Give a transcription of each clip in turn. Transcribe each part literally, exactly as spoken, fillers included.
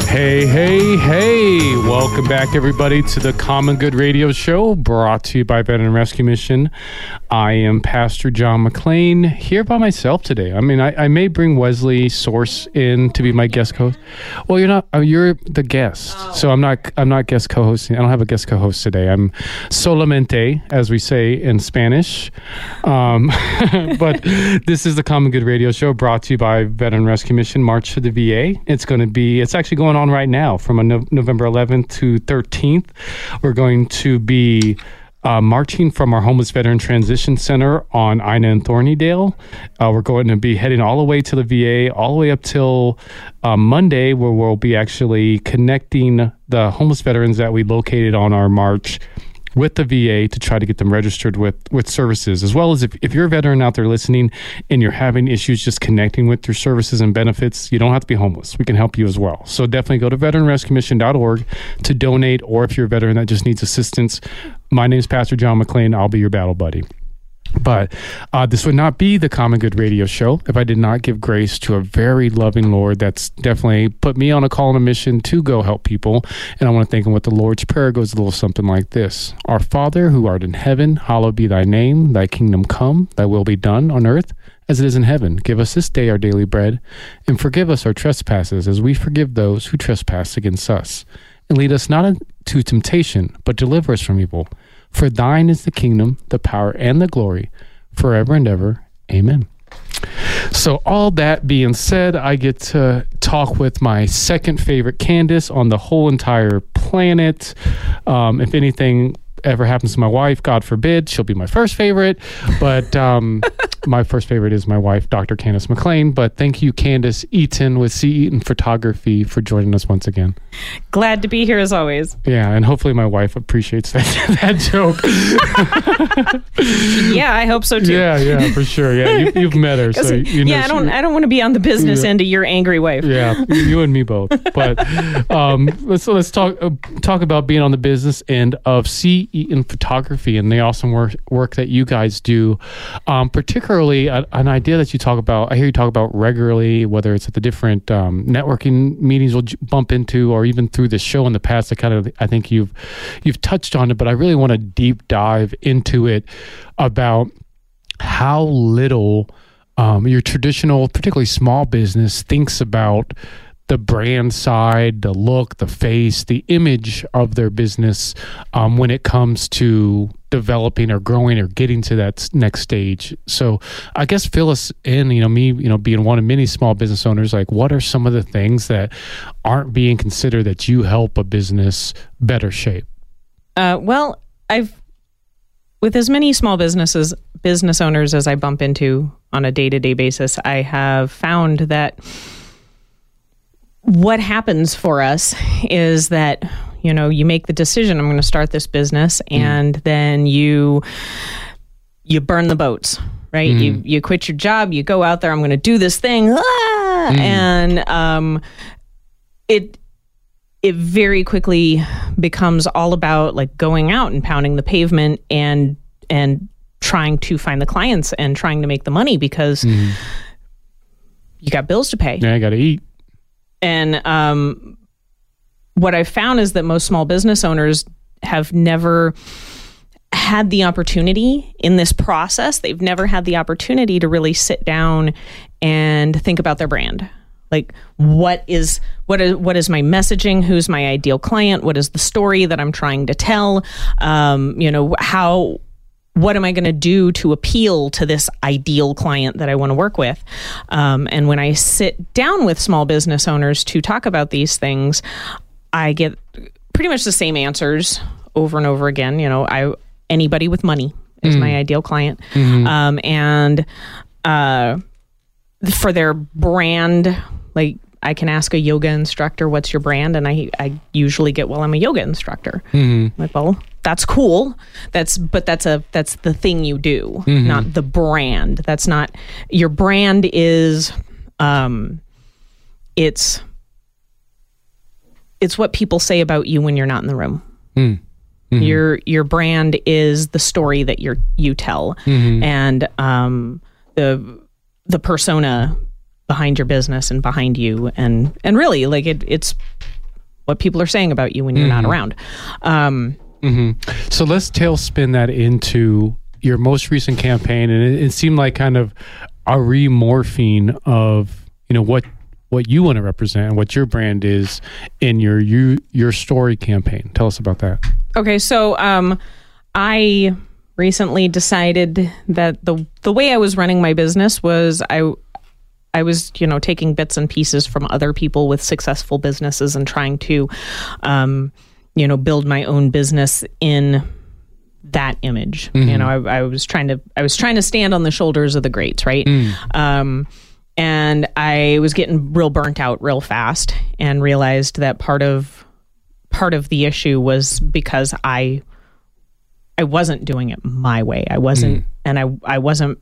Hey, hey, hey. Welcome back, everybody, to the Common Good Radio Show, brought to you by Veteran Rescue Mission. I am Pastor John McClain, here by myself today. I mean, I, I may bring Wesley Source in to be my guest co-host. Well, you're not. Oh, you're the guest, oh. so I'm not. I'm not guest co-hosting. I don't have a guest co-host today. I'm solamente, as we say in Spanish. Um, but this is the Common Good Radio Show, brought to you by Veteran Rescue Mission. March to the V A. It's going to be. It's actually going on right now from no- November eleventh to thirteenth. We're going to be uh, marching from our Homeless Veteran Transition Center on Ina and Thornydale. Uh, we're going to be heading all the way to the V A, all the way up till uh, Monday, where we'll be actually connecting the homeless veterans that we located on our march with the V A to try to get them registered with, with services, as well as if, if you're a veteran out there listening and you're having issues just connecting with your services and benefits, you don't have to be homeless. We can help you as well. So definitely go to veteran rescue mission dot org to donate, or if you're a veteran that just needs assistance. My name is Pastor John McClain. I'll be your battle buddy. But uh, this would not be the Common Good Radio Show if I did not give grace to a very loving Lord that's definitely put me on a call and a mission to go help people. And I want to thank him with the Lord's Prayer. Goes a little something like this. Our Father, who art in heaven, hallowed be thy name. Thy kingdom come, thy will be done on earth as it is in heaven. Give us this day our daily bread, and forgive us our trespasses as we forgive those who trespass against us. And lead us not into temptation, but deliver us from evil. For thine is the kingdom, the power, and the glory, forever and ever. Amen. So all that being said, I get to talk with my second favorite Candace on the whole entire planet. Um, if anything ever happens to my wife, God forbid, she'll be my first favorite. But um, my first favorite is my wife, Doctor Candace McClain. But thank you, Candace Eaton with C. Eaton Photography, for joining us once again. Glad to be here as always. Yeah, and hopefully my wife appreciates that that joke. Yeah, I hope so too. Yeah, yeah, for sure. Yeah, you, you've met her, so you know. Yeah, I don't. I don't want to be on the business yeah. end of your angry wife. Yeah, you and me both. But um, let's let's talk uh, talk about being on the business end of C. Eaton Photography and the awesome work work that you guys do. Um, particularly a, an idea that you talk about. I hear you talk about regularly, whether it's at the different um, networking meetings we'll bump into, or even through the show in the past. I kind of I think you've you've touched on it, but I really want to deep dive into it about how little um, your traditional, particularly small business, thinks about the brand side, the look, the face, the image of their business um, when it comes to developing or growing or getting to that next stage. So I guess fill us in, you know, me, you know, being one of many small business owners, like what are some of the things that aren't being considered that you help a business better shape? Uh, well, I've, with as many small businesses, business owners as I bump into on a day-to-day basis, I have found that what happens for us is that, you know, you make the decision, I'm going to start this business, and mm. then you you burn the boats, right? Mm. You you quit your job, you go out there, I'm going to do this thing, ah! mm. and um, it it very quickly becomes all about like going out and pounding the pavement and and trying to find the clients and trying to make the money because mm. you got bills to pay. Yeah, I got to eat. And um, what I've found is that most small business owners have never had the opportunity in this process. They've never had the opportunity to really sit down and think about their brand. Like, what is what is what is my messaging? Who's my ideal client? What is the story that I'm trying to tell? Um, you know, how. What am I going to do to appeal to this ideal client that I want to work with? Um, and when I sit down with small business owners to talk about these things, I get pretty much the same answers over and over again. You know, I anybody with money is mm. my ideal client. Mm-hmm. Um, and uh, for their brand, like I can ask a yoga instructor, what's your brand? And I, I usually get, well, I'm a yoga instructor. Mm-hmm. Like, well, that's cool. That's, but that's a, that's the thing you do, mm-hmm. not the brand. That's not, your brand is, um, it's, it's what people say about you when you're not in the room. Mm-hmm. Your, your brand is the story that you're, you tell. Mm-hmm. And, um, the, the persona behind your business and behind you. And, and really like it, it's, what people are saying about you when you're Mm-hmm. not around. Um, Mm-hmm. So let's tailspin that into your most recent campaign, and it, it seemed like kind of a remorphing of, you know, what what you want to represent and what your brand is in your you your story campaign. Tell us about that. Okay, so um, I recently decided that the the way I was running my business was I I was, you know, taking bits and pieces from other people with successful businesses and trying to, um, you know, build my own business in that image. Mm-hmm. You know, I, I was trying to I was trying to stand on the shoulders of the greats, right? Mm. Um, and I was getting real burnt out real fast, and realized that part of part of the issue was because I I wasn't doing it my way. I wasn't, mm. and I I wasn't.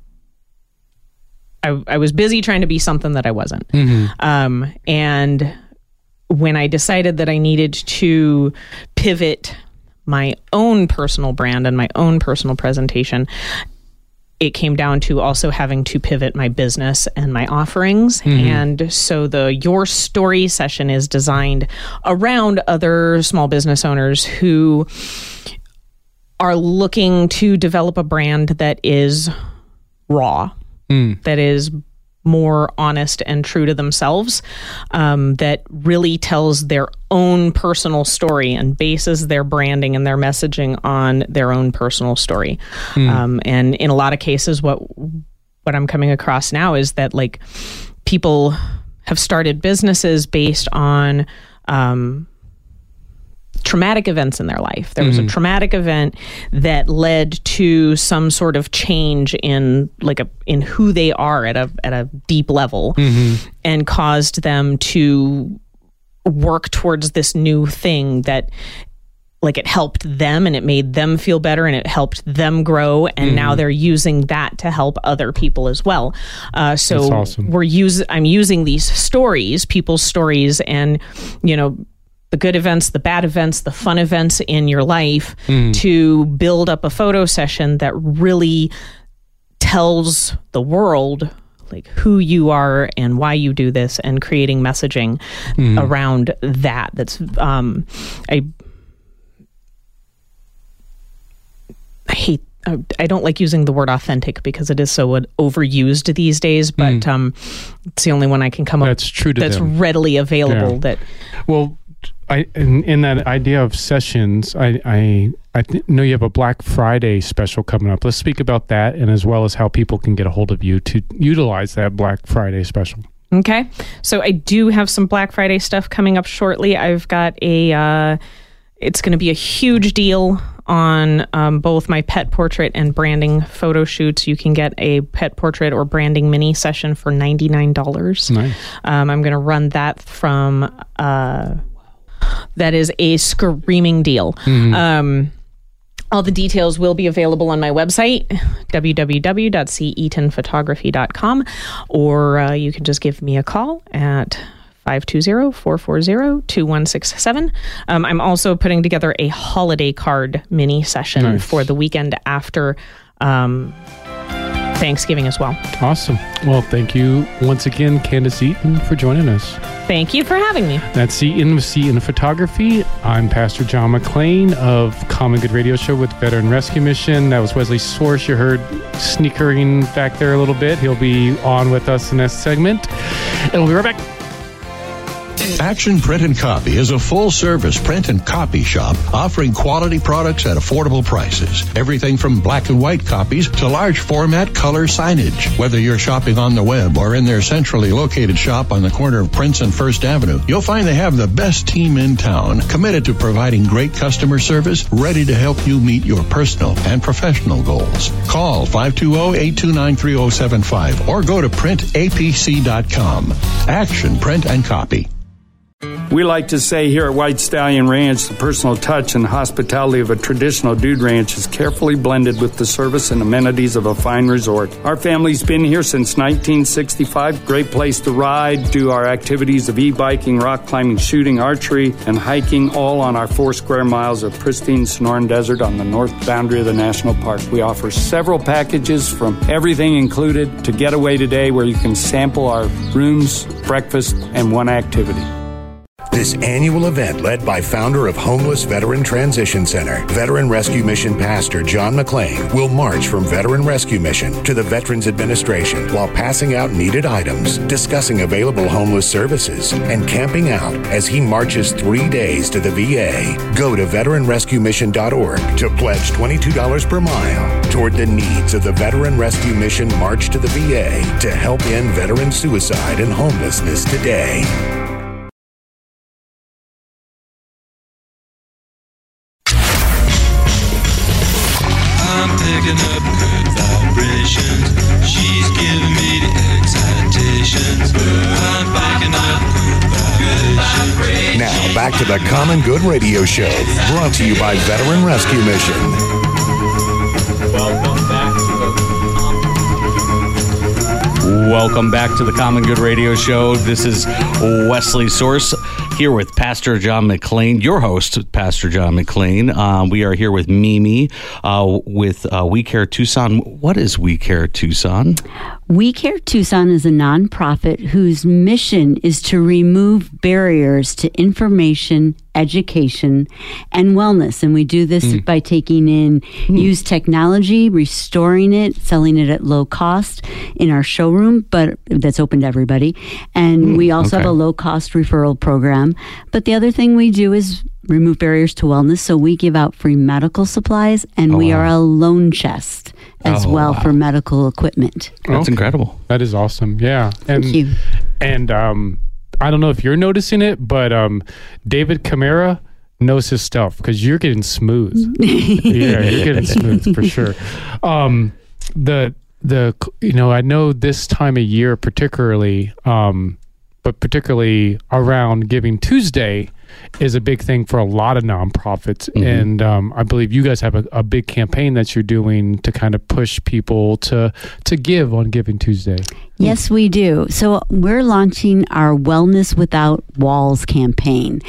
I I was busy trying to be something that I wasn't. Mm-hmm. Um, and when I decided that I needed to pivot my own personal brand and my own personal presentation, it came down to also having to pivot my business and my offerings. Mm-hmm. And so the Your Story session is designed around other small business owners who are looking to develop a brand that is raw, mm. that is more honest and true to themselves, um, that really tells their own personal story and bases their branding and their messaging on their own personal story. Mm. Um, and in a lot of cases, what what I'm coming across now is that, like, people have started businesses based on um, traumatic events in their life. There was mm-hmm. a traumatic event that led to some sort of change in like a in who they are at a at a deep level, mm-hmm. and caused them to work towards this new thing that, like, it helped them and it made them feel better and it helped them grow, and mm-hmm. now they're using that to help other people as well. Uh, so That's awesome. we're use I'm using these stories, people's stories, and, you know, the good events, the bad events, the fun events in your life, mm. to build up a photo session that really tells the world, like, who you are and why you do this, and creating messaging mm. around that. That's um, I I hate. I don't like using the word authentic because it is so overused these days, but mm. um, it's the only one I can come up. That's true to That's them. readily available. Yeah. That well. I in, in that idea of sessions, I I, I th- know you have a Black Friday special coming up. Let's speak about that, and as well as how people can get a hold of you to utilize that Black Friday special. Okay, so I do have some Black Friday stuff coming up shortly. I've got a, uh, it's going to be a huge deal on um, both my pet portrait and branding photo shoots. You can get a pet portrait or branding mini session for ninety-nine dollars. Nice. Um, I'm going to run that from... Uh, That is a screaming deal. Mm-hmm. Um, all the details will be available on my website, w w w dot c eaton photography dot com, or uh, you can just give me a call at five two zero, four four zero, two one six seven. Um, I'm also putting together a holiday card mini session nice. for the weekend after um, Thanksgiving as well. Awesome. Well, thank you once again, Candace Eaton, for joining us. Thank you for having me. That's Eaton with Eaton Photography. I'm Pastor John McClain of Common Good Radio Show with Veteran Rescue Mission. That was Wesley Source. You heard sneakering back there a little bit. He'll be on with us in this segment. And we'll be right back. Action Print and Copy is a full-service print and copy shop offering quality products at affordable prices. Everything from black and white copies to large format color signage. Whether you're shopping on the web or in their centrally located shop on the corner of Prince and First Avenue, you'll find they have the best team in town, committed to providing great customer service, ready to help you meet your personal and professional goals. Call five two zero, eight two nine, three zero seven five or go to print a p c dot com. Action Print and Copy. We like to say here at White Stallion Ranch, the personal touch and hospitality of a traditional dude ranch is carefully blended with the service and amenities of a fine resort. Our family's been here since nineteen sixty-five. Great place to ride, do our activities of e-biking, rock climbing, shooting, archery, and hiking, all on our four square miles of pristine Sonoran Desert on the north boundary of the national park. We offer several packages from everything included to Getaway Today, where you can sample our rooms, breakfast, and one activity. This annual event, led by founder of Homeless Veteran Transition Center, Veteran Rescue Mission Pastor John McClain, will march from Veteran Rescue Mission to the Veterans Administration while passing out needed items, discussing available homeless services, and camping out as he marches three days to the V A. Go to veteran rescue mission dot org to pledge twenty-two dollars per mile toward the needs of the Veteran Rescue Mission March to the V A to help end veteran suicide and homelessness today. I'm picking up good vibrations. She's giving me the excitations. I'm picking up good vibrations. Now, back to the Common Good Radio Show, brought to you by Veteran Rescue Mission. Welcome back to the Welcome back to the Common Good Radio Show. This is Wesley Source here with Pastor John McClain, your host, Pastor John McClain. Uh, we are here with Mimi uh, with uh, We Care Tucson. What is We Care Tucson? We Care Tucson is a nonprofit whose mission is to remove barriers to information, education, and wellness. And we do this mm. by taking in mm. used technology, restoring it, selling it at low cost in our showroom, but that's open to everybody. And mm. we also okay. have a low-cost referral program. But the other thing we do is remove barriers to wellness. So we give out free medical supplies, and oh, we wow. are a loan chest as oh, well wow. for medical equipment. That's okay. incredible. That is awesome. Yeah. And, Thank you. And um, I don't know if you're noticing it, but um, David Camara knows his stuff because you're getting smooth. Yeah, you're getting smooth for sure. Um, the the you know I know this time of year particularly, um, but particularly around Giving Tuesday is a big thing for a lot of nonprofits. Mm-hmm. And um, I believe you guys have a, a big campaign that you're doing to kind of push people to to give on Giving Tuesday. Yes, we do. So we're launching our Wellness Without Walls campaign.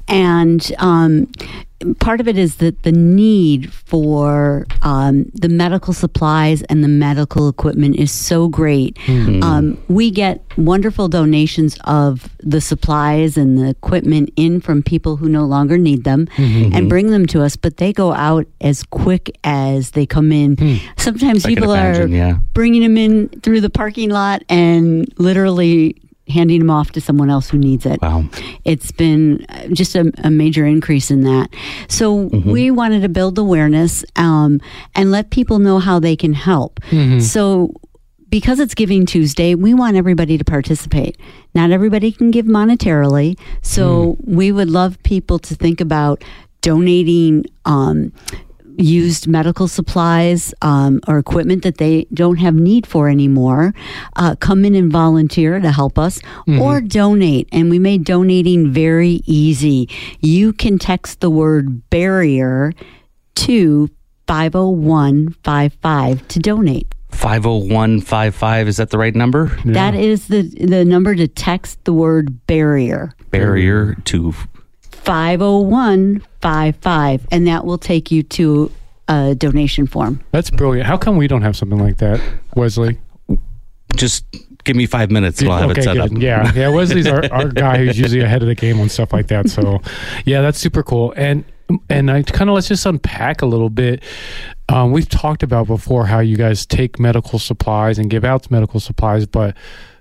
And um, part of it is that the need for um, the medical supplies and the medical equipment is so great. Mm-hmm. Um, we get wonderful donations of the supplies and the equipment in from people who no longer need them mm-hmm. and bring them to us, but they go out as quick as they come in. Mm. Sometimes I people imagine, are yeah. bringing them in through the parking lot and literally handing them off to someone else who needs it. Wow. It's been just a, a major increase in that. So mm-hmm. we wanted to build awareness um, and let people know how they can help. Mm-hmm. So because it's Giving Tuesday, we want everybody to participate. Not everybody can give monetarily, so mm. we would love people to think about donating um, used medical supplies um, or equipment that they don't have need for anymore. Uh, come in and volunteer to help us mm-hmm. or donate. And we made donating very easy. You can text the word barrier to five oh one five five to donate. five oh one five five, is that the right number? Yeah. That is the the number to text the word barrier. Barrier to five oh one five five, and that will take you to a donation form. That's brilliant. How come we don't have something like that, Wesley? Just give me five minutes and I'll have okay, it set good. up. Yeah, yeah. Wesley's our, our guy who's usually ahead of the game on stuff like that. So, yeah, that's super cool. And and I kind of let's just unpack a little bit. Um, we've talked about before how you guys take medical supplies and give out medical supplies, but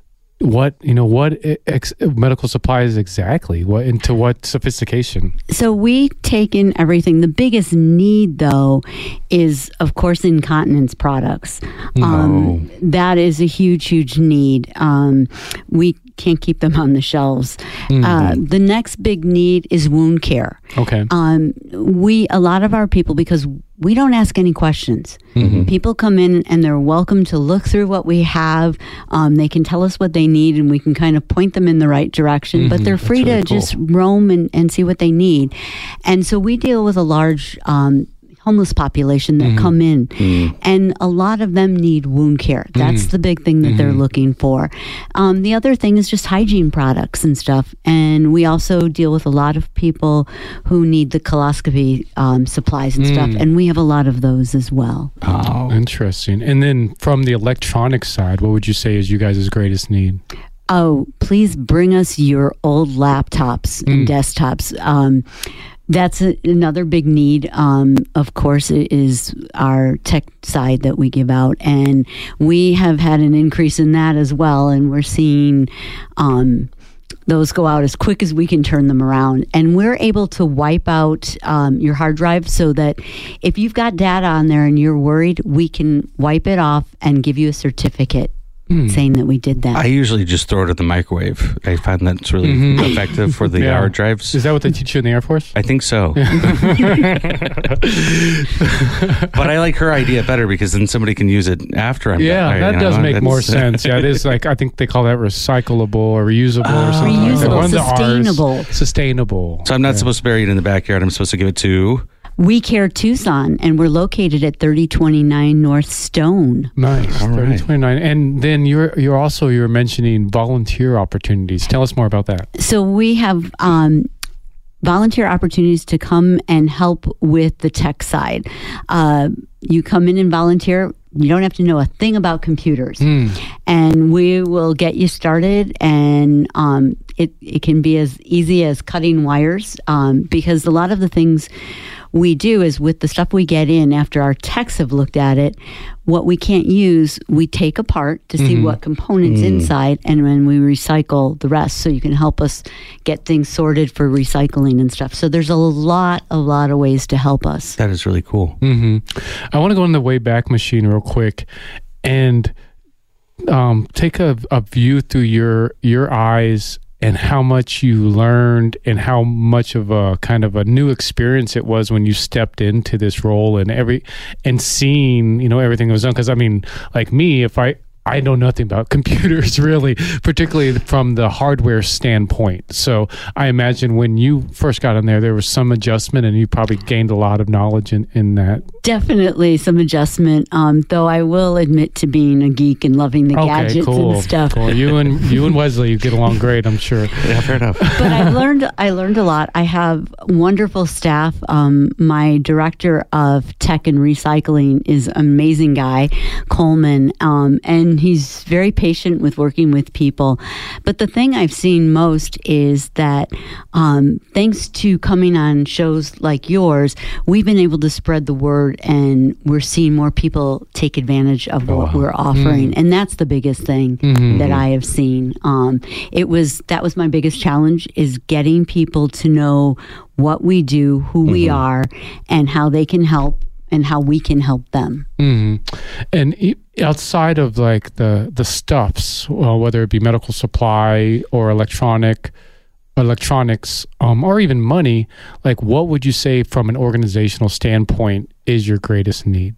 what you know what ex- medical supplies exactly? What into what sophistication? So we take in everything. The biggest need, though, is of course incontinence products. No. Um, that is a huge, huge need. Um, we can't keep them on the shelves. Mm-hmm. Uh, the next big need is wound care. Okay. Um, we a lot of our people, because we don't ask any questions. Mm-hmm. People come in and they're welcome to look through what we have. Um, they can tell us what they need and we can kind of point them in the right direction, mm-hmm. but they're free really to cool. just roam and, and see what they need. And so we deal with a large um, homeless population that mm-hmm. come in, mm-hmm. and a lot of them need wound care. That's mm-hmm. the big thing that mm-hmm. they're looking for. Um, the other thing is just hygiene products and stuff. And we also deal with a lot of people who need the coloscopy um, supplies and mm. stuff, and we have a lot of those as well. Oh, interesting. And then from the electronic side, what would you say is you guys' greatest need? oh, please bring us your old laptops and desktops. Um, that's a, another big need, um, of course, is our tech side that we give out. And we have had an increase in that as well. And we're seeing um, those go out as quick as we can turn them around. And we're able to wipe out um, your hard drive so that if you've got data on there and you're worried, we can wipe it off and give you a certificate saying that we did that. I usually just throw it in the microwave. I find that's really Mhm. effective for the Yeah. hard drives. Is that what they teach you in the Air Force? I think so. But I like her idea better because then somebody can use it after I'm Yeah, done. that You does know, make that's- more sense. Yeah, it is like, I think they call that recyclable or reusable or something like that. Reusable, One of the Rs, sustainable. Sustainable. So I'm not Yeah. supposed to bury it in the backyard. I'm supposed to give it to... We Care Tucson, and we're located at thirty twenty-nine North Stone. Nice. All right. thirty twenty-nine. And then you're you're also you're mentioning volunteer opportunities. Tell us more about that. So we have um, volunteer opportunities to come and help with the tech side. Uh, you come in and volunteer. You don't have to know a thing about computers. And we will get you started. And um, it, it can be as easy as cutting wires um, because a lot of the things we do is with the stuff we get in after our techs have looked at it, what we can't use, we take apart to see what components inside, and then we recycle the rest. So you can help us get things sorted for recycling and stuff. So there's a lot, a lot of ways to help us. That is really cool. hmm I want to go in the Wayback Machine real quick and um, take a, a view through your your eyes and how much you learned and how much of a kind of a new experience it was when you stepped into this role and every and seeing, you know, everything that was done. Because I mean, like me, if I I know nothing about computers really, particularly from the hardware standpoint. So I imagine when you first got in there, there was some adjustment and you probably gained a lot of knowledge in, in that. Definitely some adjustment, um, though I will admit to being a geek and loving the Okay, gadgets cool. and stuff. Cool. You and you and Wesley, you get along great, I'm sure. Yeah, fair enough. But I learned I learned a lot. I have wonderful staff. Um, my director of tech and recycling is an amazing guy, Coleman, um, and he's very patient with working with people. But the thing I've seen most is that um, thanks to coming on shows like yours, we've been able to spread the word, and we're seeing more people take advantage of what we're offering, and that's the biggest thing that I have seen. Um, it was that was my biggest challenge, is getting people to know what we do, who we are, and how they can help, and how we can help them. hmm And e- outside of like the the stuffs, well, whether it be medical supply or electronic electronics, um, or even money, like what would you say from an organizational standpoint is your greatest need?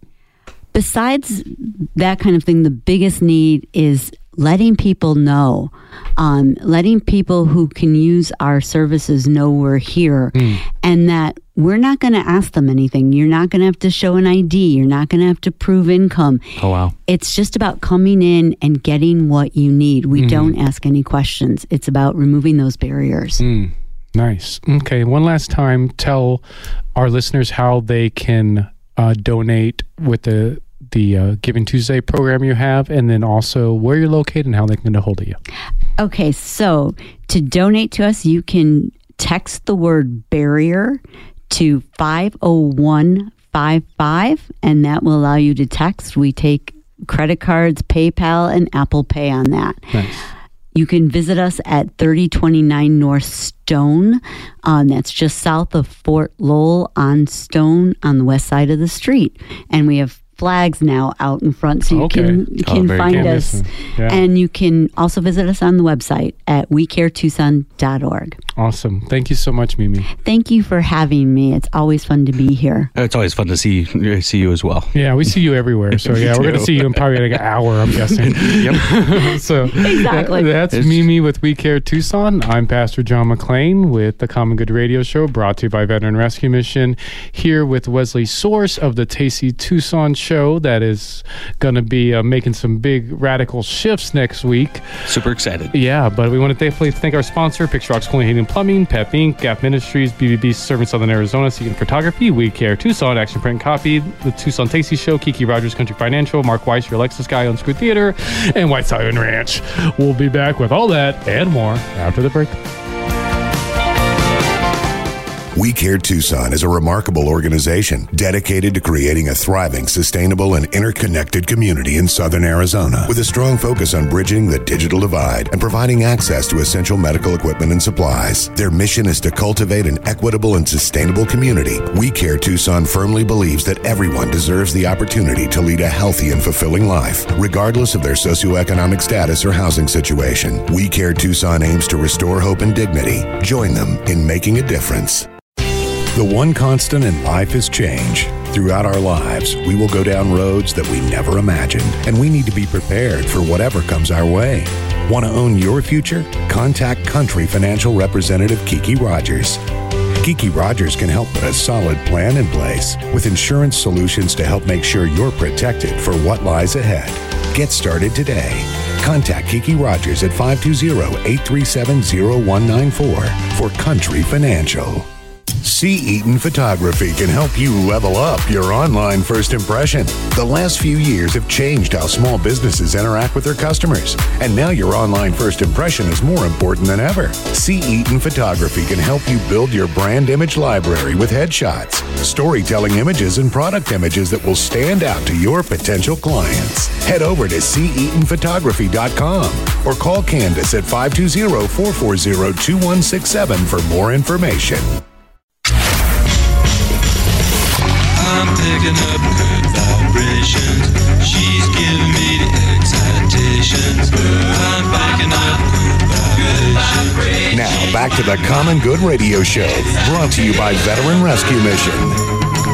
Besides that kind of thing, the biggest need is letting people know, um, letting people who can use our services know we're here, and that we're not going to ask them anything. You're not going to have to show an I D. You're not going to have to prove income. Oh, wow. It's just about coming in and getting what you need. We don't ask any questions. It's about removing those barriers. Mm, nice. Okay, one last time, tell our listeners how they can uh, donate with the the uh, Giving Tuesday program you have, and then also where you're located and how they can get a hold of you. Okay, so to donate to us, you can text the word barrier to five oh one five five, and that will allow you to text. We take credit cards, PayPal, and Apple Pay on that. Nice. You can visit us at thirty twenty-nine North Stone. Um, that's just south of Fort Lowell on Stone on the west side of the street. And we have flags now out in front, so you Okay. can you Oh, can very find good. us. Yeah. And you can also visit us on the website at we care tucson dot org. Awesome. Thank you so much, Mimi. Thank you for having me. It's always fun to be here. It's always fun to see see you as well. Yeah, we see you everywhere. So yeah, we're going to see you in probably like an hour, I'm guessing. Yep. So Exactly. that- that's It's- Mimi with We Care Tucson. I'm Pastor John McClain with the Common Good Radio Show, brought to you by Veteran Rescue Mission. Here with Wesley Source of the Tacy Tucson Show, that is going to be uh, making some big radical shifts next week. Super excited. Yeah, but we want to definitely thank our sponsor, Picture Rocks Cooling Heating and Plumbing, Pep Incorporated, Gap Ministries, B B B Serving Southern Arizona, Seeking Photography, We Care Tucson, Action Print and Copy, The Tucson Tasty Show, Kiki Rogers Country Financial, Mark Weiss, Your Lexus Guy, On Screw Theater, and White Stallion Ranch. We'll be back with all that and more after the break. We Care Tucson is a remarkable organization dedicated to creating a thriving, sustainable, and interconnected community in southern Arizona with a strong focus on bridging the digital divide and providing access to essential medical equipment and supplies. Their mission is to cultivate an equitable and sustainable community. We Care Tucson firmly believes that everyone deserves the opportunity to lead a healthy and fulfilling life, regardless of their socioeconomic status or housing situation. We Care Tucson aims to restore hope and dignity. Join them in making a difference. The one constant in life is change. Throughout our lives, we will go down roads that we never imagined, and we need to be prepared for whatever comes our way. Want to own your future? Contact Country Financial Representative Kiki Rogers. Kiki Rogers can help put a solid plan in place with insurance solutions to help make sure you're protected for what lies ahead. Get started today. Contact Kiki Rogers at five two zero, eight three seven, zero one nine four for Country Financial. C. Eaton Photography can help you level up your online first impression. The last few years have changed how small businesses interact with their customers, and now your online first impression is more important than ever. C. Eaton Photography can help you build your brand image library with headshots, storytelling images, and product images that will stand out to your potential clients. Head over to c eaton photography dot com or call Candace at five two zero, four four zero, two one six seven for more information. I'm picking up good vibrations. She's giving me the excitations. I'm picking up good vibrations. Now back to the Common Good Radio Show, brought to you by Veteran Rescue Mission.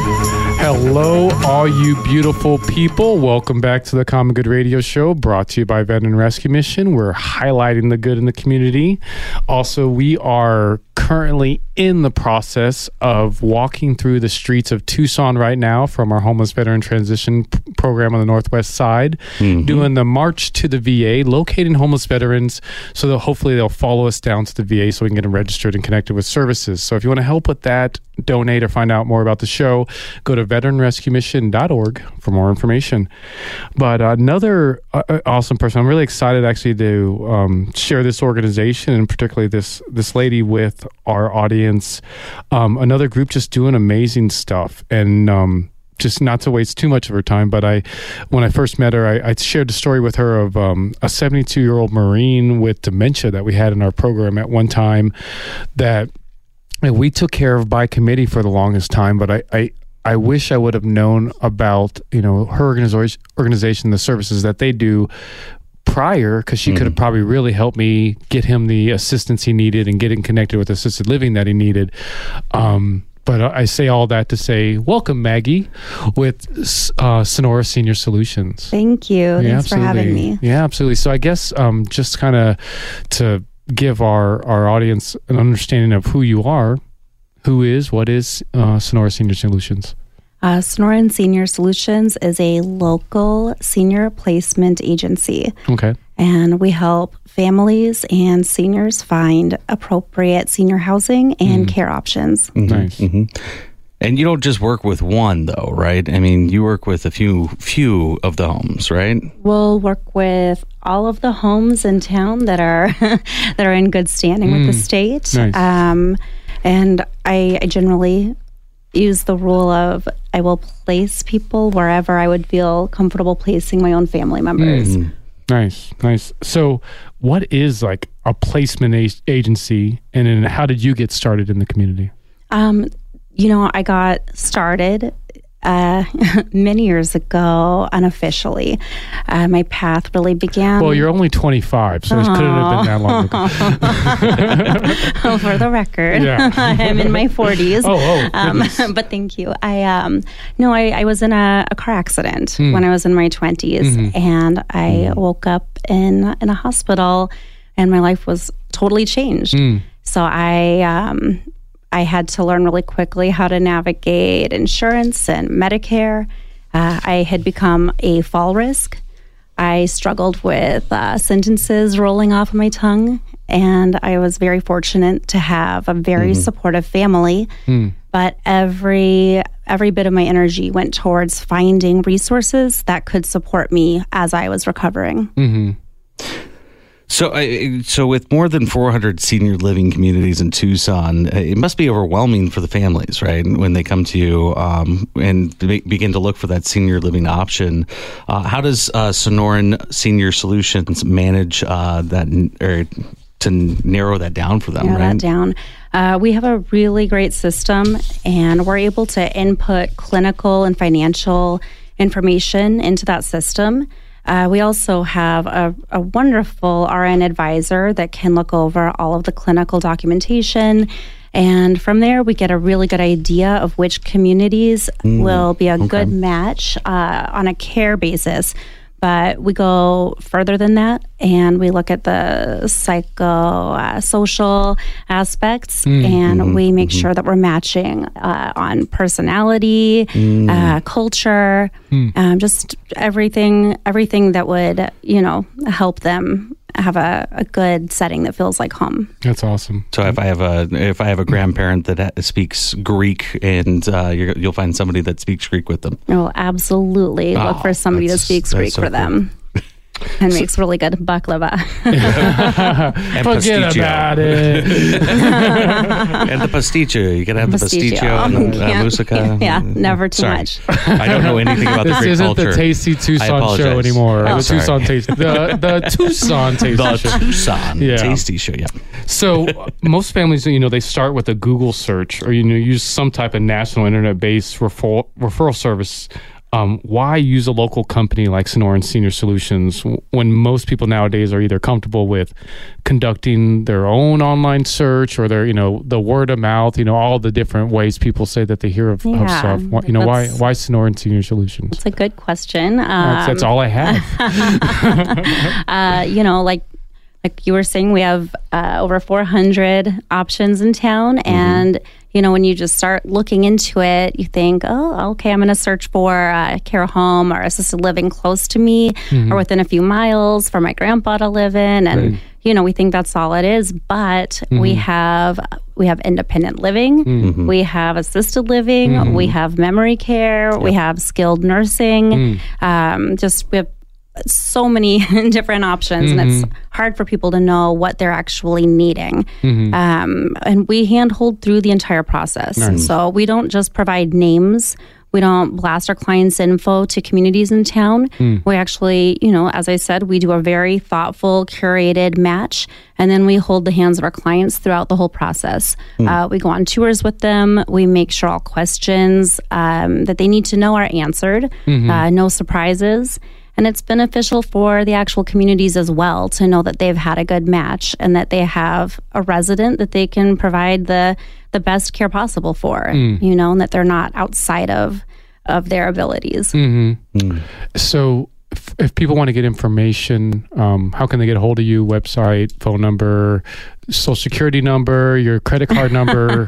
Hello, all you beautiful people. Welcome back to the Common Good Radio Show, brought to you by Veteran Rescue Mission. We're highlighting the good in the community. Also, we are currently in the process of walking through the streets of Tucson right now from our homeless veteran transition p- program on the northwest side, mm-hmm. doing the march to the V A, locating homeless veterans so that hopefully they'll follow us down to the V A so we can get them registered and connected with services. So if you want to help with that, donate or find out more about the show, go to veteran rescue mission dot org for more information. But another uh, awesome person, I'm really excited actually to um, share this organization and particularly this this lady with our audience. Um, another group just doing amazing stuff, and um, just not to waste too much of her time, but I, when I first met her, I, I shared a story with her of um, a seventy-two-year-old Marine with dementia that we had in our program at one time that we took care of by committee for the longest time, but I, I I wish I would have known about, you know, her organization, organization, the services that they do prior, because she mm. could have probably really helped me get him the assistance he needed and getting connected with assisted living that he needed. Um, but I say all that to say, welcome, Maggie, with uh, Sonora Senior Solutions. Thank you. Yeah, Thanks absolutely. for having me. Yeah, absolutely. So I guess um, just kind of to give our, our audience an understanding of who you are, who is, what is uh, Sonora Senior Solutions? Uh, Sonora Senior Solutions is a local senior placement agency. Okay. And we help families and seniors find appropriate senior housing and mm. care options. Mm-hmm. Nice. Mm-hmm. And you don't just work with one, though, right? I mean, you work with a few few of the homes, right? We'll work with all of the homes in town that are that are in good standing mm. with the state. Nice. Um, and I, I generally use the rule of I will place people wherever I would feel comfortable placing my own family members. Mm. Nice, nice. So what is like a placement a- agency, and then how did you get started in the community? Um, you know, I got started uh, many years ago unofficially. Uh, my path really began... Well, you're only twenty-five, so it couldn't have been that long ago. Oh, for the record, yeah. I'm in my forties. Oh, oh, um, but thank you. I um, no, I, I was in a, a car accident mm. when I was in my twenties, mm-hmm. and I mm. woke up in in a hospital, and my life was totally changed. Mm. So I um, I had to learn really quickly how to navigate insurance and Medicare. Uh, I had become a fall risk. I struggled with uh, sentences rolling off of my tongue, and I was very fortunate to have a very Mm-hmm. supportive family. Mm. But every every bit of my energy went towards finding resources that could support me as I was recovering. Mm-hmm. So, uh, so with more than four hundred senior living communities in Tucson, uh, it must be overwhelming for the families, right? When they come to you um, and be- begin to look for that senior living option. Uh, how does uh, Sonoran Senior Solutions manage uh, that, n- or to narrow that down for them? Narrow right? that down. Uh, we have a really great system, and we're able to input clinical and financial information into that system. Uh, we also have a, a wonderful R N advisor that can look over all of the clinical documentation. And from there, we get a really good idea of which communities Mm, will be a okay. good match uh, on a care basis. But we go further than that, and we look at the psycho uh, social aspects, and we make sure that we're matching uh, on personality, uh, culture, um, just everything, everything that would, you know, help them have a, a good setting that feels like home. That's awesome. So if I have a if I have a grandparent that ha- speaks Greek, and uh, you're, you'll find somebody that speaks Greek with them. Oh, absolutely. Oh, Look for somebody that that's- speaks that's Greek so for them. And makes really good baklava. And Forget pasticcio. about it. And the pasticcio. You gotta have the Pasticcio. pasticcio and the uh, Yeah. moussaka. Yeah, never too Sorry. much. I don't know anything about the This Greek isn't culture. the Tasty I Tucson show apologize. anymore. Oh, the sorry. Tucson Taste, the the Tucson Tasty The Show. Tucson Yeah. Tasty Show. Yeah. So uh, most families, you know, they start with a Google search or you know use some type of national internet-based referral referral service. Um, why use a local company like Sonoran Senior Solutions when most people nowadays are either comfortable with conducting their own online search or their, you know, the word of mouth, you know, all the different ways people say that they hear of, of Yeah, stuff. Why, you know, why that's- why Sonoran Senior Solutions? It's a good question. Um, That's, that's all I have. uh, you know, like like you were saying, we have uh, over four hundred options in town, and you know, when you just start looking into it, you think, oh, okay, I'm going to search for a care home or assisted living close to me or within a few miles for my grandpa to live in, and you know, we think that's all it is. But we have we have independent living, we have assisted living, we have memory care, we have skilled nursing. Um, just we have so many different options, and it's hard for people to know what they're actually needing. Um, and we handhold through the entire process. So we don't just provide names. We don't blast our clients' info to communities in town. We actually, you know, as I said, we do a very thoughtful, curated match, and then we hold the hands of our clients throughout the whole process. Uh, we go on tours with them. We make sure all questions um, that they need to know are answered. Uh, no surprises. And it's beneficial for the actual communities as well to know that they've had a good match and that they have a resident that they can provide the the best care possible for, you know, and that they're not outside of of their abilities. So if, if people want to get information, um, how can they get a hold of you? Website, phone number, social security number, your credit card number?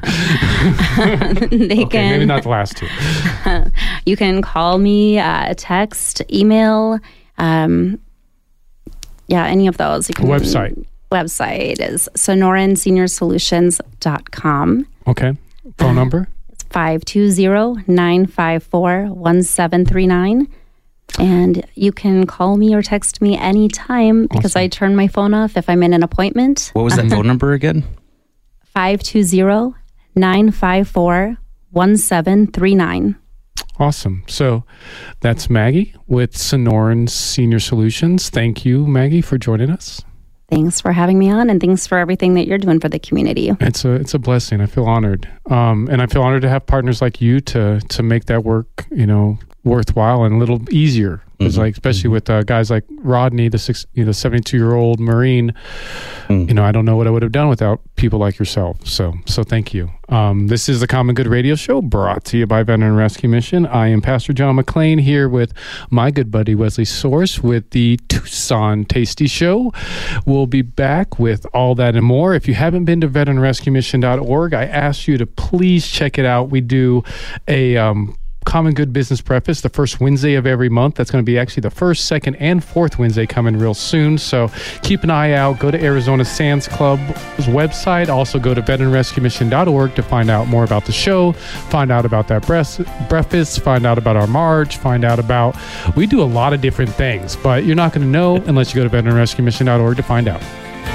They Okay, can maybe not the last two. you can call me, uh, text, email, um, yeah, any of those. You can Website. Website is sonoran senior solutions dot com. Okay. Phone number? It's five two zero, nine five four, one seven three nine. And you can call me or text me anytime because I turn my phone off if I'm in an appointment. What was that phone number again? five two zero, nine five four, one seven three nine. Awesome. So that's Maggie with Sonoran Senior Solutions. Thank you, Maggie, for joining us. Thanks for having me on, and thanks for everything that you're doing for the community. It's a it's a blessing. I feel honored, um, and I feel honored to have partners like you to to make that work, you know, worthwhile and a little easier. It's like, especially with uh, guys like Rodney, the six, you know, seventy-two-year-old Marine. You know, I don't know what I would have done without people like yourself. So, so thank you. Um, this is the Common Good Radio Show, brought to you by Veteran Rescue Mission. I am Pastor John McClain here with my good buddy Wesley Source with the Tucson Tasty Show. We'll be back with all that and more. If you haven't been to veteran rescue mission dot org, I ask you to please check it out. We do a um, Common Good Business Breakfast the first Wednesday of every month. That's going to be actually the first, second, and fourth Wednesday coming real soon. So keep an eye out. Go to Arizona Sands Club's website. Also go to veteran rescue mission dot org to find out more about the show, find out about that breast, breakfast, find out about our march, find out about, we do a lot of different things, but you're not going to know unless you go to veteran rescue mission dot org to find out.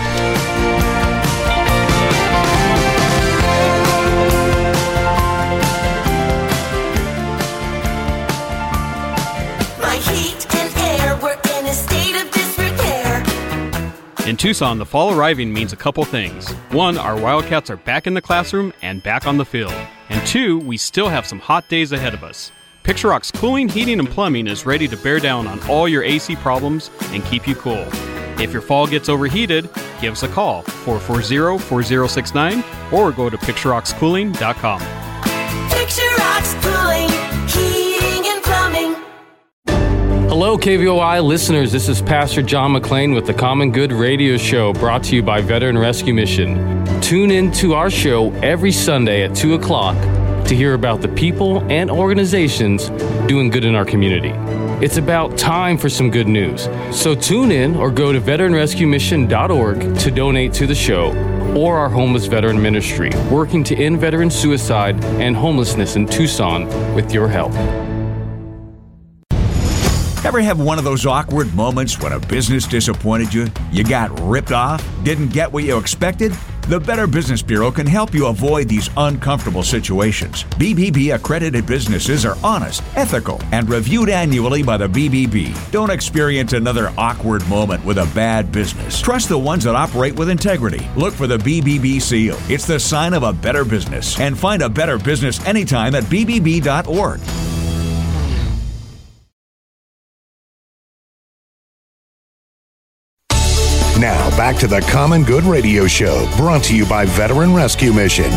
In Tucson, the fall arriving means a couple things. One, our Wildcats are back in the classroom and back on the field. And two, we still have some hot days ahead of us. Picture Rock's Cooling, Heating, and Plumbing is ready to bear down on all your A C problems and keep you cool. If your fall gets overheated, give us a call, four four zero, four zero six nine, or go to picture rocks cooling dot com. Picture Rocks Cooling, Heating, and Plumbing. Hello, K V O I listeners. This is Pastor John McClain with the Common Good Radio Show, brought to you by Veteran Rescue Mission. Tune in to our show every Sunday at two o'clock to hear about the people and organizations doing good in our community. It's about time for some good news. So tune in or go to veteran rescue mission dot org to donate to the show or our homeless veteran ministry, working to end veteran suicide and homelessness in Tucson with your help. Ever have one of those awkward moments when a business disappointed you? You got ripped off? Didn't get what you expected? The Better Business Bureau can help you avoid these uncomfortable situations. B B B accredited businesses are honest, ethical, and reviewed annually by the B B B. Don't experience another awkward moment with a bad business. Trust the ones that operate with integrity. Look for the B B B seal. It's the sign of a better business. And find a better business anytime at b b b dot org. Now, back to the Common Good Radio Show, brought to you by Veteran Rescue Mission.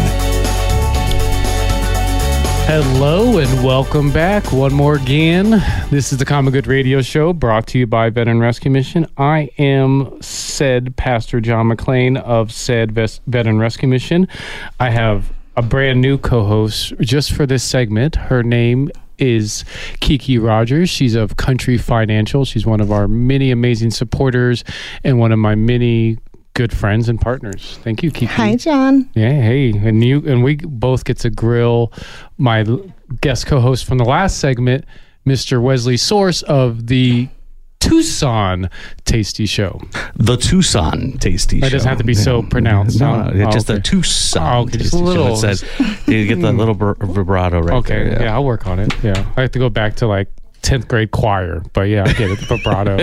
Hello and welcome back one more again. This is the Common Good Radio Show, brought to you by Veteran Rescue Mission. I am said Pastor John McClain of said Veteran Rescue Mission. I have a brand new co-host just for this segment. Her name is Kiki Rogers. She's of Country Financial. She's one of our many amazing supporters and one of my many good friends and partners. Thank you, Kiki. Hi, John. Yeah, hey, and you and we both get to grill my guest co-host from the last segment, Mister Wesley Source of the Tucson Tasty Show. The Tucson Tasty Show. It doesn't have to be so pronounced. No, no? it's just okay. the Tucson oh, okay, just Tasty a little. Show. It says, you get the little vibrato right okay, there. Okay, yeah. yeah, I'll work on it. Yeah, I have to go back to like tenth grade choir, but yeah, I get it. Vibrato.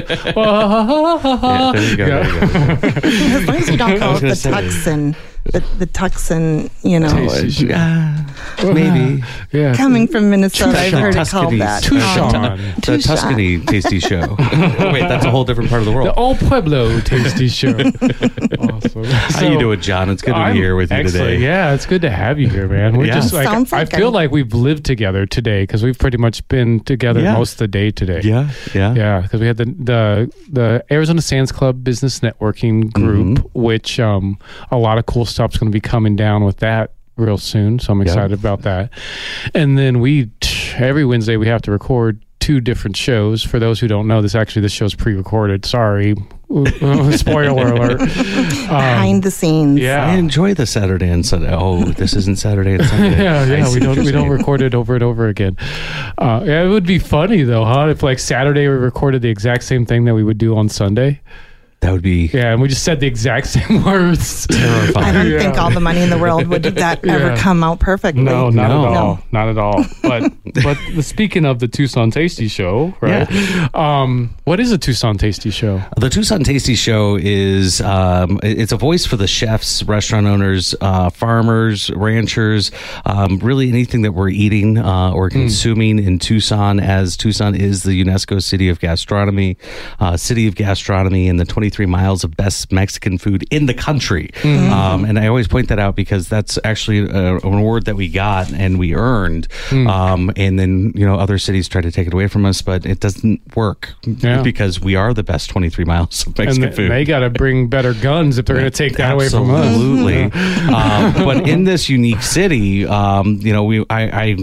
yeah, there you go. Yeah. There you go. As long as you don't call it the Tucson. The, the Tucson, you know. Uh, maybe. Yeah. Coming from Minnesota, I've heard it called Tuscany. that. Tucson. The Tucson. Tuscany Tasty Show. Oh, wait, that's a whole different part of the world. The Old Pueblo Tasty Show. Awesome. How So, you doing, John? It's good to I'm be here with you excellent. today. Yeah, it's good to have you here, man. We're Yeah. just like, Sounds like I feel I'm- like we've lived together today because we've pretty much been together Yeah. most of the day today. Yeah, yeah. Yeah, because we had the, the the Arizona Sands Club Business Networking Group, Mm-hmm. which um, a lot of cool stuff's going to be coming down with that real soon. So I'm excited about that. And then we, every Wednesday, we have to record two different shows. For those who don't know, this actually, this show's pre-recorded. Sorry. Spoiler alert. Um, Behind the scenes. Yeah. I enjoy the Saturday and Sunday. Oh, this isn't Saturday and Sunday. yeah, I yeah, see we what don't you're we don't saying. record it over and over again. Uh, yeah, it would be funny though, huh? If like Saturday we recorded the exact same thing that we would do on Sunday. That would be Yeah, and we just said the exact same words. terrifying. I don't Yeah. think all the money in the world would that ever Yeah. come out perfectly. No, not No. at all. Not at all. But but the, speaking of the Tucson Tasty Show, right? Um, what is a Tucson Tasty Show? The Tucson Tasty Show is um, it- it's a voice for the chefs, restaurant owners, uh, farmers, ranchers, um, really anything that we're eating uh, or consuming in Tucson, as Tucson is the UNESCO City of Gastronomy, uh, City of Gastronomy, and the twenty-three miles of best Mexican food in the country. Um, and I always point that out because that's actually a, an award that we got and we earned. Um, and then, you know, other cities try to take it away from us, but it doesn't work Yeah. because we are the best twenty-three miles of Mexican and food. they got to bring better guns if they're going to take that away from us. Absolutely. um, but in this unique city, um, you know, we I, I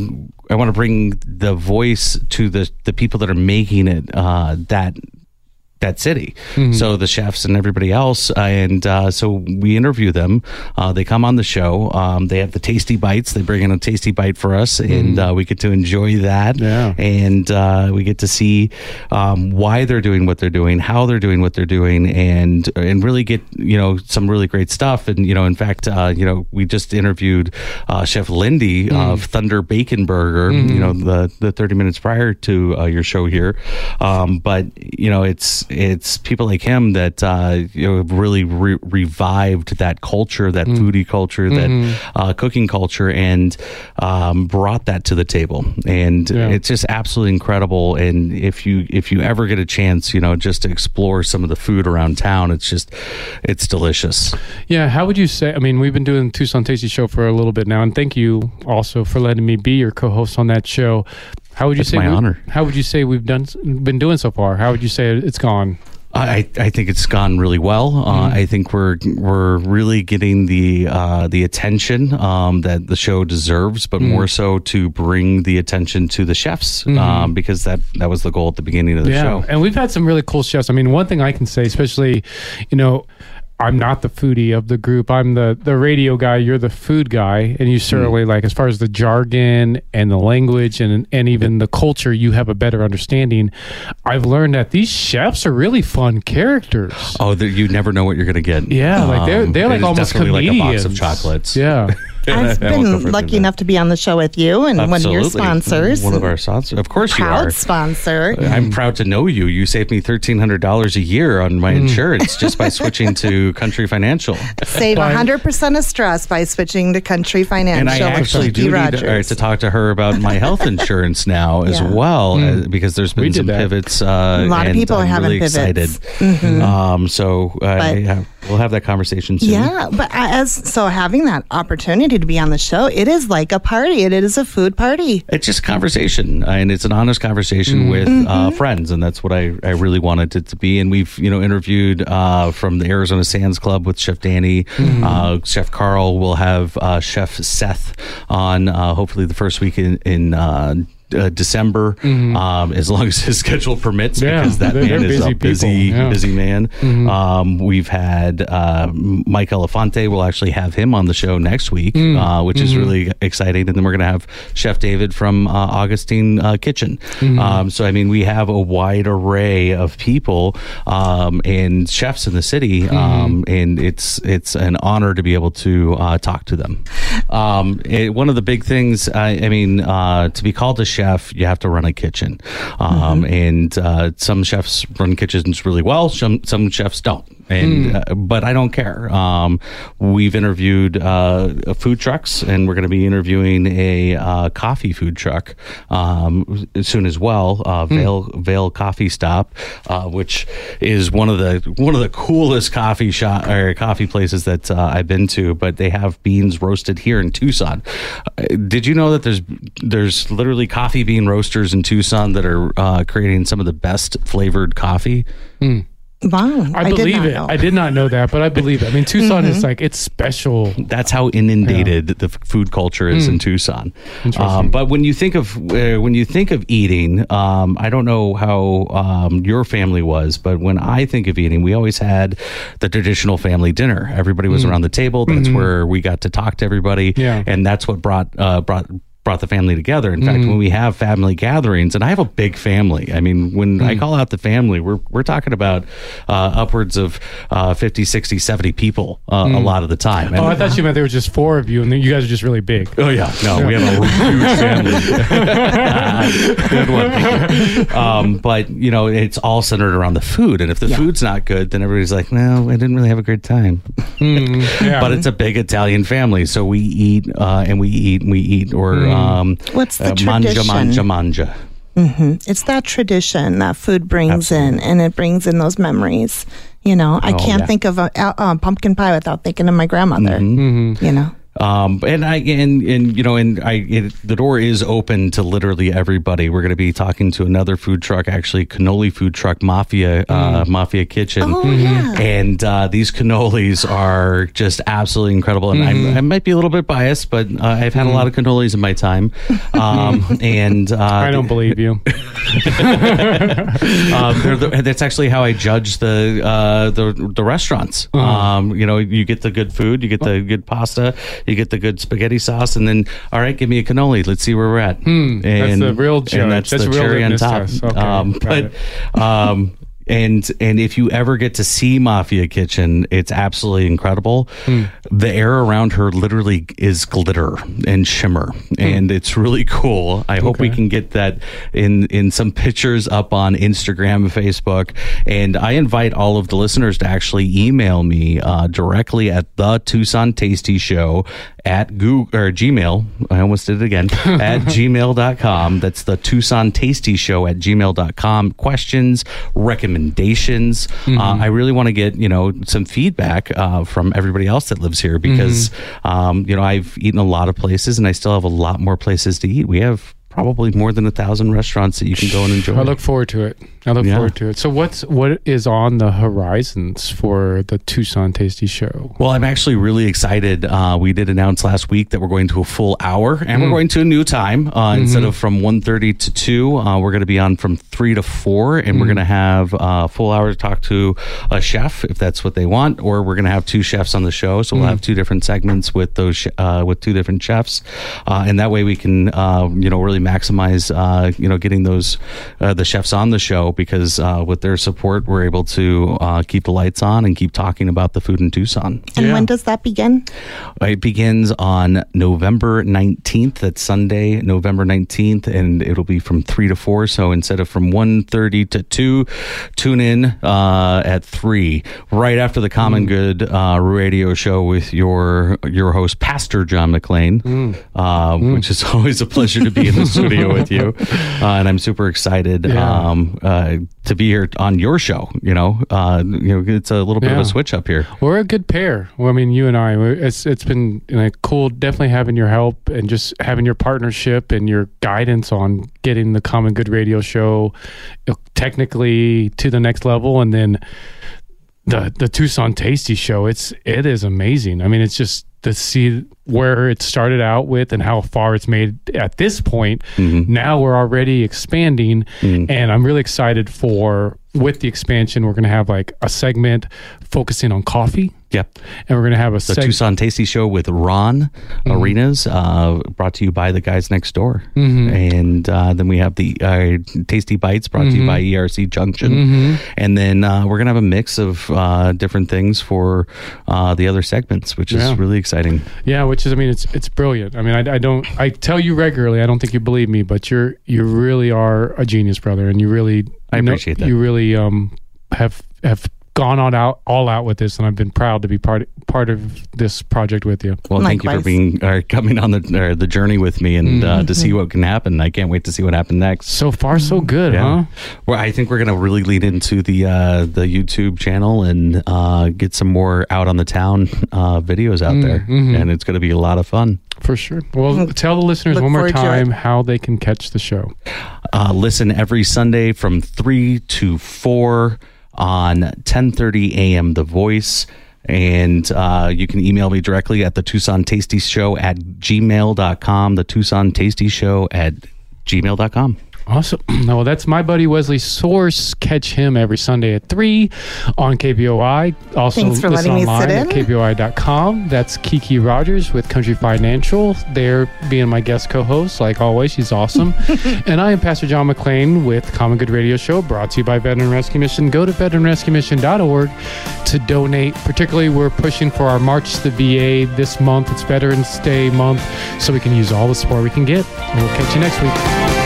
I want to bring the voice to the the people that are making it uh, that. that city. Mm-hmm. So the chefs and everybody else. Uh, and uh, so we interview them. Uh, they come on the show. Um, they have the tasty bites. They bring in a tasty bite for us mm-hmm. and uh, we get to enjoy that. Yeah. And uh, we get to see um, why they're doing what they're doing, how they're doing what they're doing, and and really get, you know, some really great stuff. And, you know, in fact, uh, you know, we just interviewed uh, Chef Lindy mm. of Thunder Bacon Burger, mm-hmm. you know, the, the thirty minutes prior to uh, your show here. Um, but, you know, it's it's people like him that uh, you know, really re- revived that culture, that mm. foodie culture, Mm-hmm. that uh, cooking culture, and um, brought that to the table. And Yeah. it's just absolutely incredible. And if you if you ever get a chance, you know, just to explore some of the food around town, it's just it's delicious. Yeah, how would you say? I mean, we've been doing Tucson Tasty Show for a little bit now, and thank you also for letting me be your co-host on that show. How would you It's say? my we, honor. How would you say we've done been doing so far? How would you say it's gone? I, I think it's gone really well. Uh, I think we're we're really getting the uh, the attention um, that the show deserves, but Mm. more so to bring the attention to the chefs Mhm. um, because that that was the goal at the beginning of the yeah, show. and we've had some really cool chefs. I mean, one thing I can say, especially, you know, I'm not the foodie of the group. I'm the, the radio guy. You're the food guy, and you certainly like as far as the jargon and the language and and even the culture, you have a better understanding. I've learned that these chefs are really fun characters. Oh, the, you never know what you're going to get. Yeah, like they're Um, they're it like is almost definitely comedians. like a box of chocolates. Yeah. I've I won't go been further lucky than enough to be on the show with you and one of your Absolutely. sponsors. One of our sponsors. Of course you Proud are. sponsor. I'm proud to know you. You saved me thirteen hundred dollars a year on my insurance just by switching to Country Financial. Save one hundred percent of stress by switching to Country Financial. And I actually with do Kiki need to, uh, Rogers. to talk to her about my health insurance now as Yeah. well, Mm. uh, because there's We been did some that. pivots. Uh, A lot of and people are I'm having really pivots. excited. Mhm. Um, so uh, But- yeah, we'll have that conversation soon. Yeah, but as so having that opportunity to be on the show, it is like a party. It is a food party. It's just conversation, and it's an honest conversation with uh, friends, and that's what I, I really wanted it to be. And we've you know interviewed uh, from the Arizona Sands Club with Chef Danny, uh, Chef Carl. We'll have uh, Chef Seth on uh, hopefully the first week in. in uh, Uh, December, um, as long as his schedule permits, Yeah, because that they're- man they're is busy a busy, people, yeah. busy man. Um, we've had uh, Mike Elefante. We'll actually have him on the show next week, uh, which is really exciting. And then we're going to have Chef David from uh, Augustine uh, Kitchen. Um, so, I mean, we have a wide array of people um, and chefs in the city, um, and it's it's an honor to be able to uh, talk to them. Um, it, one of the big things, I, I mean, uh, to be called a chef, you have to run a kitchen, um, and uh, some chefs run kitchens really well. Some some chefs don't, and uh, but I don't care. Um, we've interviewed uh, food trucks, and we're going to be interviewing a uh, coffee food truck um, soon as well. Uh, Vale Vale Coffee Stop, uh, which is one of the one of the coolest coffee shop or coffee places that uh, I've been to. But they have beans roasted here in Tucson. Uh, did you know that there's there's literally coffee bean roasters in Tucson that are uh, creating some of the best flavored coffee? Wow, I, did believe not it. know. I did not know that, but I believe it. I mean, Tucson is like it's special. That's how inundated the f- food culture is in Tucson. Um, but when you think of uh, when you think of eating, um, I don't know how um, your family was, but when I think of eating, we always had the traditional family dinner. Everybody was around the table. That's where we got to talk to everybody, Yeah. and that's what brought uh, brought. brought the family together. In fact, when we have family gatherings, and I have a big family. I mean, when I call out the family, we're we're talking about uh, upwards of uh, fifty, sixty, seventy people uh, a lot of the time. And, Oh, I thought you meant there was just four of you, and then you guys are just really big. Oh yeah, no, we have a huge family. Good one. Thank you. Um, but you know, it's all centered around the food, and if the food's not good, then everybody's like, "No, I didn't really have a good time." Yeah. But it's a big Italian family, so we eat uh, and we eat and we eat, or um, What's the uh, manja, tradition? manja, manja. It's that tradition that food brings in, and it brings in those memories. You know, I Oh, can't yeah. think of a, a, a pumpkin pie without thinking of my grandmother. Mm-hmm. You know, Um, and I and and you know, and I it, the door is open to literally everybody. We're going to be talking to another food truck, actually, cannoli food truck, Mafia uh, Mafia Kitchen, Oh, yeah. and uh, these cannolis are just absolutely incredible. And I'm, I might be a little bit biased, but uh, I've had a lot of cannolis in my time, um, and uh, I don't believe you. um, they're the, that's actually how I judge the uh, the the restaurants. Uh-huh. Um, you know, you get the good food, you get the good pasta, you get the good spaghetti sauce, and then all right, give me a cannoli. Let's see where we're at. Hmm, that's the real judge. And that's, That's the real cherry on litmus top. test. Okay, um, got but um, and and if you ever get to see Mafia Kitchen, it's absolutely incredible. Hmm. The air around her literally is glitter and shimmer, and it's really cool. I hope we Okay. can get that in in some pictures up on Instagram and Facebook. And I invite all of the listeners to actually email me uh, directly at the Tucson Tasty Show at Google or Gmail. I almost did it again at gmail dot com. That's the Tucson Tasty Show at gmail dot com. Questions, recommendations. Mm-hmm. Uh, I really want to get, you know, some feedback uh, from everybody else that lives here because, Mm-hmm. um, you know, I've eaten a lot of places and I still have a lot more places to eat. We have probably more than a thousand restaurants that you can go and enjoy. I look forward to it. I look Yeah. forward to it. So what's what is on the horizons for the Tucson Tasty Show? Well, I'm actually really excited. Uh, we did announce last week that we're going to a full hour, and we're going to a new time. Uh, Instead of from one thirty to two, uh, we're going to be on from three to four, and we're going to have a full hour to talk to a chef, if that's what they want, or we're going to have two chefs on the show. So we'll have two different segments with those sh- uh, with two different chefs, uh, and that way we can, uh, you know, really maximize, uh, you know, getting those uh, the chefs on the show. Because uh, with their support, we're able to uh, keep the lights on and keep talking about the food in Tucson. And Yeah. when does that begin? It begins on November nineteenth. That's Sunday, November nineteenth, and it'll be from three to four. So instead of from one thirty to two, tune in uh, at three, right after the Common Good uh, radio show with your your host, Pastor John McClain, uh, which is always a pleasure to be in the studio with you. Uh, and I'm super excited Yeah. um, uh, to be here on your show. You know, uh, you know, it's a little bit of Yeah. a switch up here. We're a good pair. Well, I mean, you and I. we're- It's it's been like cool, definitely having your help and just having your partnership and your guidance on getting the Common Good radio show you know, technically to the next level, and then the the Tucson Tasty Show. It's it is amazing. I mean, it's just to see where it started out with and how far it's made at this point. Now we're already expanding, and I'm really excited for with the expansion. We're going to have like a segment focusing on coffee. Yep. And we're going to have a The seg- Tucson Tasty Show with Ron Arenas, uh, brought to you by the guys next door. And uh, then we have the uh, Tasty Bites brought to you by E R C Junction. And then uh, we're going to have a mix of uh, different things for uh, the other segments, which is Yeah. really exciting. Yeah, which is, I mean, it's it's brilliant. I mean, I, I don't, I tell you regularly, I don't think you believe me, but you're you really are a genius, brother, and you really, I you know- appreciate that. You really um have have gone on out all out with this, and I've been proud to be part part of this project with you. Well, thank you for Likewise. being uh, coming on the uh, the journey with me and uh, to see what can happen. I can't wait to see what happens next. So far, so good, Yeah. huh? Well, I think we're going to really lean into the uh, the YouTube channel and uh, get some more out on the town uh, videos out there, and it's going to be a lot of fun. For sure. Well, tell the listeners Look one more forward to time it. how they can catch the show. Uh, listen every Sunday from three to four on ten thirty a.m. The Voice. And uh, you can email me directly at the Tucson Tasty Show at gmail dot com, the Tucson Tasty Show at gmail dot com. Awesome. Well, that's my buddy Wesley Source. Catch him every Sunday at three on K B O I. Also, Thanks for listen letting me online sit at in. K B O I dot com. That's Kiki Rogers with Country Financial. They're being my guest co-host, like always. She's awesome. And I am Pastor John McClain with Common Good Radio Show, brought to you by Veteran Rescue Mission. Go to veteran rescue mission dot org to donate. Particularly, we're pushing for our March to the V A this month. It's Veterans Day month, so we can use all the support we can get. And we'll catch you next week.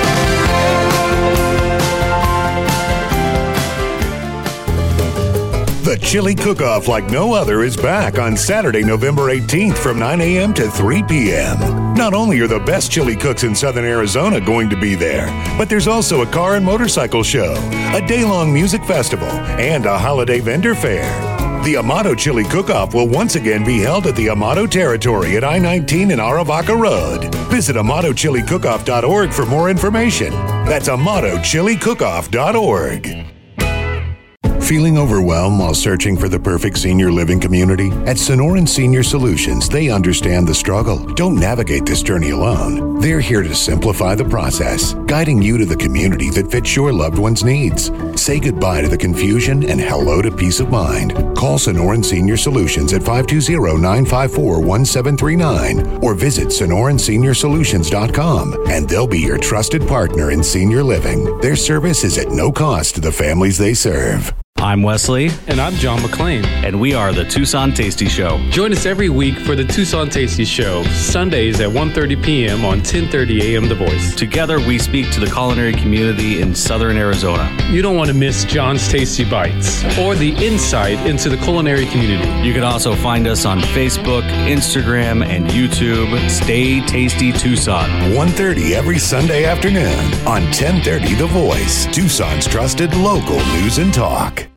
The Chili Cook-Off like no other is back on Saturday, November eighteenth from nine a.m. to three p.m. Not only are the best chili cooks in Southern Arizona going to be there, but there's also a car and motorcycle show, a day-long music festival, and a holiday vendor fair. The Amato Chili Cook-Off will once again be held at the Amato Territory at I nineteen and Aravaca Road. Visit amato chili cook off dot org for more information. That's amato chili cook off dot org. Feeling overwhelmed while searching for the perfect senior living community? At Sonoran Senior Solutions, they understand the struggle. Don't navigate this journey alone. They're here to simplify the process, guiding you to the community that fits your loved one's needs. Say goodbye to the confusion and hello to peace of mind. Call Sonoran Senior Solutions at five two zero, nine five four, one seven three nine or visit sonoran senior solutions dot com, and they'll be your trusted partner in senior living. Their service is at no cost to the families they serve. I'm Wesley. And I'm John McClain. And we are the Tucson Tasty Show. Join us every week for the Tucson Tasty Show, Sundays at one thirty p.m. on ten thirty a.m. The Voice. Together, we speak to the culinary community in southern Arizona. You don't want to miss John's Tasty Bites or the insight into the culinary community. You can also find us on Facebook, Instagram, and YouTube. Stay Tasty Tucson. one thirty every Sunday afternoon on ten thirty The Voice, Tucson's trusted local news and talk.